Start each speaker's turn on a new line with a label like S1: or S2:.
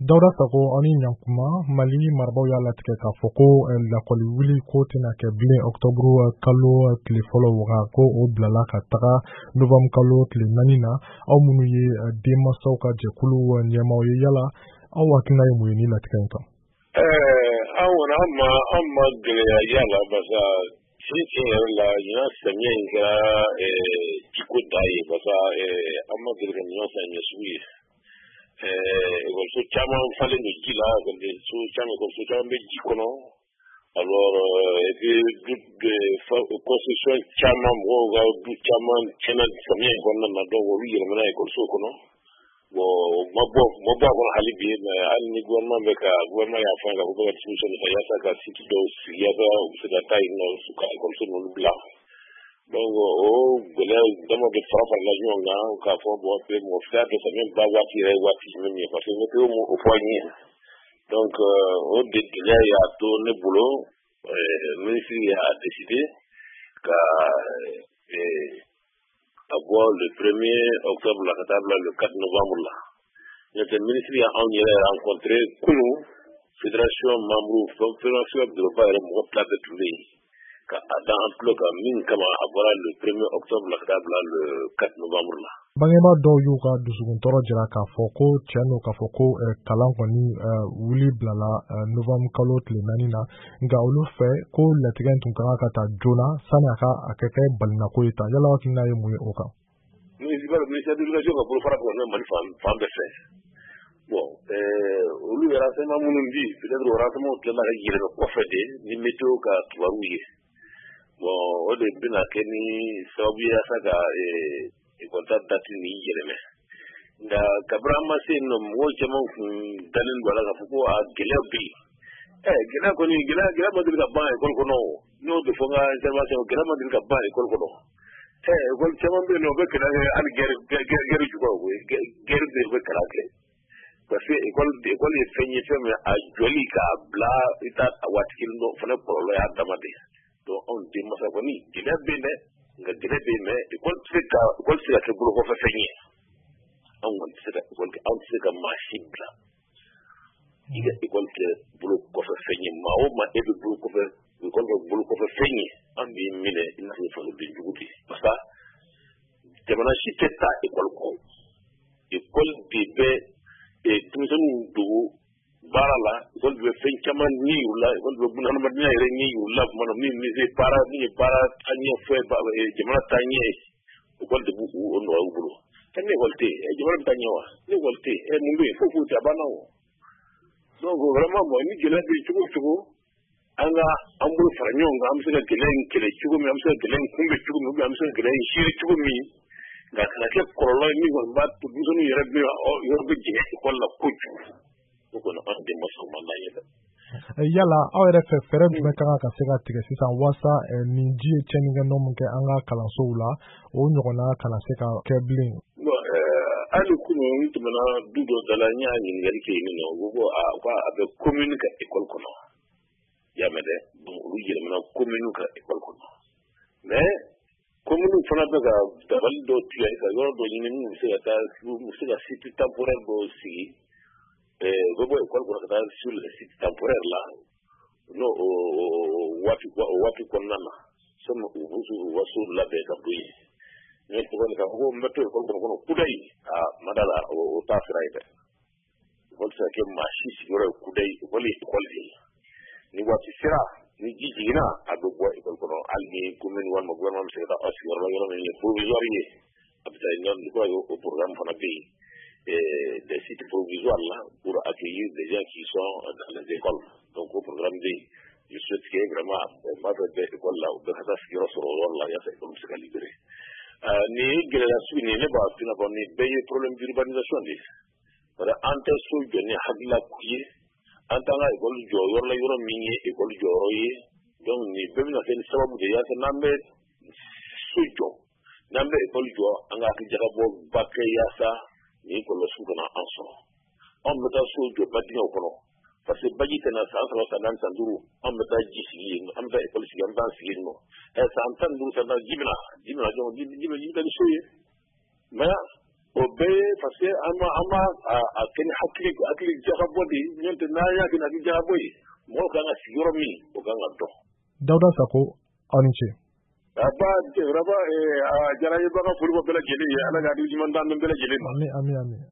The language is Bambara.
S1: Dawda Sago ani Nyankuma Mali marbaw y'a latigɛ k'a fɔ ko lakɔli wuli ko tɛna kɛ bilen octobre kalo tile fɔlɔ waga ko o bilala ka taga novembre kalo tile 4 na aw minnu ye denmansaw ka jɛkulu ɲɛmaaw ye yala aw hakilina ye mun ye ni latigɛ in kan?
S2: An ma gɛlɛya yala basa tiɲɛ yɛrɛ la ɲina samiya in kɛra jiko da ye basa an ma gɛlɛya ɲɔgɔn fɛ ɲɛ sugu ye. Ekɔliso caman falen ni ji la, ekɔliso caman bɛ ji kɔnɔ. Alors construction caman mɔgɔw ka du caman tiɲɛna samiya in kɔnɔna na donc olu yɛlɛmana ekɔliso kɔnɔ. Bon ma bɔ a kɔnɔ hali bi mais hali ni gouvernement y'a fɔ ka fɔ ko ka disposition ta yaasa ka site dɔw sigi yaasa u bɛ se ka taa yen nɔ ka ekɔliso ninnu bila. Donc o gɛlɛya dama bɛ fara-farala ɲɔgɔn kan k'a fɔ bon mɔgɔ fila tɛ samiya ba waati yɛrɛ ye waati jumɛn ye parce que météo m'o fɔ an ye. Donc o de gɛlɛya y'a to ne bolo ministre y'a décidé ka bɔ le 1er octobre la ka taa bila le 4 novembre la. N'o ministre y'anw yɛrɛ rencontré kunun fédération membre fédération bureauba yɛrɛ mɔgɔ fila bɛɛ tun bɛ yen. Dans un bloc min kama a bɔra le 1er octobre la ka taa bila le 4 novembre la.
S1: Bangebaa dɔw y'u ka dusukuntɔrɔ jira k'a fɔ ko tiɲɛ don k'a fɔ ko kalan kɔni wuli bilala novembre kalo tile 4 na nka olu fɛ ko latigɛ tun kan ka taa joona sani a ka kɛ balinako ye ta yala hakilina ye mun ye o kan?
S2: Ministère de l'éducation ka bolofara kɔni bɛ Mali fan bɛɛ fɛ. Bon olu ye renseignement minnu di peut-être o renseignement tilala ka yɛlɛmɛ kɔfɛ de ni météo ka kibaru ye. Bon o de bɛna kɛ ni sababu ye yaasa ka ekɔlita date ni yɛlɛmɛ. Nka kabini an ma se yen nɔ mɔgɔw caman kun dalen don a la k'a fɔ ko a gɛlɛya bɛ yen. Gɛlɛya ma deli ka ban ekɔli kɔnɔ o. N'o de fɔ n ka intervention gɛlɛya ma deli ka ban ekɔli kɔnɔ. Ekɔli caman bɛ yen nɔ o bɛ kalan kɛ hali guerre juguw o ye guerre de bɛ kalan kɛ. Parce que ekɔli ye fɛn ye fɛn min a jɔli k'a bila i t'a waati kelen dɔn o fana kɔlɔlɔ y'a dama de ye. Donc anw denmansa kɔni gɛlɛya bɛ yen dɛ nka gɛlɛya bɛ yen mais ekɔli tɛ se ka kɛ bolokɔfɛ fɛn ye. Anw kɔni tɛ se ka anw tɛ se ka maa si bila i ka ekɔli kɛ bolokɔfɛ fɛn ye maa o maa e bɛ bolokɔfɛ ekɔli kɛ bolokɔfɛ fɛn ye an b'i minɛ i n'a fɔ fasoden jugu de parce que jamana si tɛ taa ekɔli kɔ ekɔli de bɛ denmisɛnninw dogo baara la ekɔli de bɛ fɛn caman ɲɛ yir'u la ekɔli de bɛ bunahadamadenya yɛrɛ ɲɛ yir'u la tuma na min ye baara taɲɛ fɔ jamana taɲɛ ekɔli de b'u nɔgɔya u bolo. Ni ekɔli tɛ yen jamana bɛ taa ɲɛ wa? Ni ekɔli tɛ yen mun bɛ yen fo k'u tɛ a banna o. Donc vraiment ni gɛlɛya bɛ cogo o cogo an bolo fara ɲɔgɔn kan an bɛ se ka gɛlɛya in kɛlɛ cogo min an bɛ se ka gɛlɛya in kunbɛn cogo min an bɛ se ka gɛlɛya in siri cogo min nka kana kɛ kɔlɔlɔ ye min kɔni b'a to denmisɛnninw yɛrɛ bɛ jɛngɛ ekɔli la kojugu o kɔni an denmansaw man d'a ye dɛ.
S1: Yala aw yɛrɛ fɛ fɛɛrɛ jumɛn kan ka se ka tigɛ sisan waasa nin ji ye tiɲɛnikɛ nɔ min kɛ an ka kalansow la o ɲɔgɔnna kana se ka kɛ bilen?
S2: Hali kunun n tɛmɛna du dɔ da la n y'a ɲininkali kɛ yen nɔ u ko a bɛ commune ka ekɔli kɔnɔ i y'a mɛn dɛ olu yɛlɛmana commune ka ekɔli kɔnɔ mais commune fana bɛ ka dabali dɔ tigɛ ka yɔrɔ dɔ ɲini min bɛ se ka taa u bɛ se ka site temporaire dɔ sigi u bɛ bɔ ekɔli kɔnɔ ka taa sur le site temporaire la n'o waati kɔnɔna na sani u ka so labɛn ka bɔ yen. Ne tɔgɔ ka fɔ n bɛ to ekɔli kɔnɔ kudayi ma da la o t'a sira ye dɛ ekɔli tɛ se ka kɛ maa si sigiyɔrɔ ye kudayi ekɔli ye ekɔli de ye ni waati sera ni ji jiginna a bɛ bɔ ekɔli kɔnɔ hali ni commune walima gouvernement bɛ se ka taa aw sigiyɔrɔ la yɔrɔ min ye provisoire ye a bɛ taa o programme fana bɛ yen des sites provisoires là pour accueillir des gens qui sont dans les écoles donc o programme bɛ yen je souhaite que vraiment maa bɛ bɛɛ ekɔli la u bɛɛ ka taa sigiyɔrɔ sɔrɔ o yɔrɔ la yaasa ekɔli bɛ se ka libérer. Ni gɛlɛya sugu nin ne b'a f'i ɲɛna ni bɛɛ ye problème d'urbanisation de ye parce que an tɛ so jɔ ni hakilila k'u ye an t'an ka ekɔli jɔ yɔrɔ la yɔrɔ min ye ekɔli jɔyɔrɔ ye donc nin bɛɛ bɛna kɛ ni sababu de ye yaasa n'an bɛ so jɔ n'an bɛ ekɔli jɔ an ka hakilijakabɔ ba kɛ yaasa nin kɔlɔlɔ sugu kana an sɔrɔ anw bɛ taa so jɔ badingɛw kɔnɔ parce que baji tɛna san 3 san 4 san 5 an bɛ taa ji sigi yen an bɛ taa ekɔli sigi an bɛ taa sigi yen nɔ san 15 san 10 ji bɛna jɔ ji bɛ taa ni so ye mais o bɛɛ parce que an ma a kɛ ni hakili jagabɔ de ye n'o tɛ n'an y'a kɛ ni hakili jagabɔ ye mɔgɔw kan ka sigi yɔrɔ min o kan ka dɔn.
S1: Dawuda Sako aw ni ce.
S2: Raba a diyara n ye, b'a ka foli bɔ bɛɛ lajɛlen ye, Ala ka hakili ɲuman d'an bɛɛ lajɛlen ma.
S1: Amin amin amin.